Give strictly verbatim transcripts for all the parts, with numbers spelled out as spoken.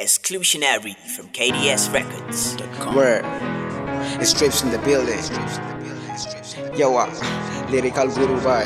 Exclusionary from K D S Records dot com. Word. It's Trips in the building. Yo, uh, lyrical guru vibe.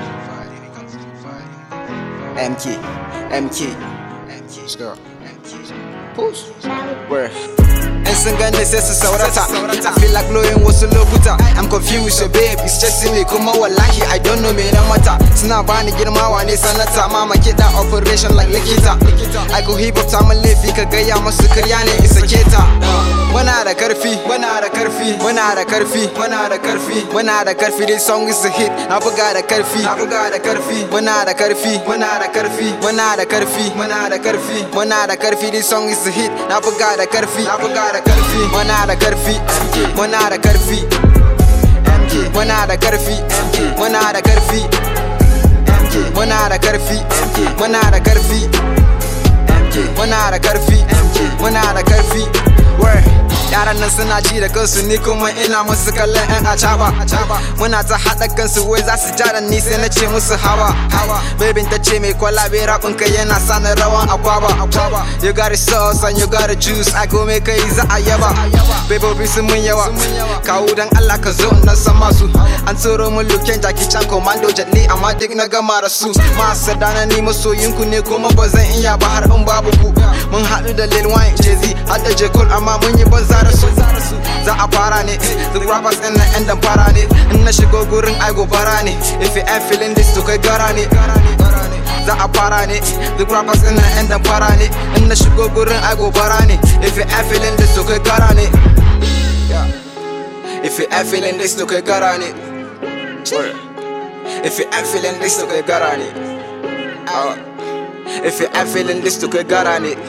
M K, M K, Stir. Push. Word. And sun gane sai su saurata. I feel like blowing wasu lokuta. I'm confused, so babe, it's just me. Kuma wallahi, I don't know me na mata. Suna bani girma wane sanata. Mama kiɗa operation like likita. I go hip hop ta mun laifi ka gaya masu karya ne isa keta. Muna da karfi, muna da karfi, muna da karfi, muna da karfi, muna da karfi. This song is a hit. Na buga da karfi, na buga da karfi, muna da karfi, muna da karfi, muna da karfi, muna da karfi, muna da karfi. This song is a hit. Na buga da karfi, na buga da karfi, muna da karfi, muna da karfi, muna da karfi, muna da karfi, muna da karfi, muna da karfi, muna da karfi, muna da karfi. Word. Yaran nan suna ji da kansu ni kuma ina musu kallon yan acaba. Muna ta haɗa kansu wai za su jara ni sai na ce musu hawa. Babin ta ce mai kwalabe rapin kai yana sani rawan akwaba. You got the sauce and you got the juice, I go mai kai za a yaba. Babobi sun mun yawa, kawo dan Allah ka zo na san masu. An tsoro mun luken jaki can commando jalli amma duk na gama da su. Masu dana ni masoyinku ne kuma ba zan iya ba har in babu ku. Mun haɗu da Lil Wayne, Jay-Z, har da J. Cole amma mun yi banza da su. Za a fara ne, the rappers ɗin na ƴan damfara ne. In na shigo gurin ai gobara ne. If you ain't feeling this to kai gara ne. Za a fara ne, the rappers ɗin na ƴan damfara ne. In na shigo gurin ai gobara ne. If you ain't feeling this to kai gara ne. If you ain't feeling this to kai gara ne. If you ain't feeling this to kai gara ne. If you ain't feeling this to kai gara ne.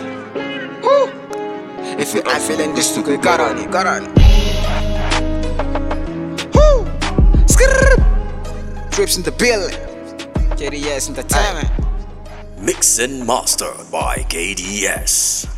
If you ain't feeling this to get garani, garani. Woo! Skrrr! Trips in the building. K D S Entertainment. Mix and mastered by K D S.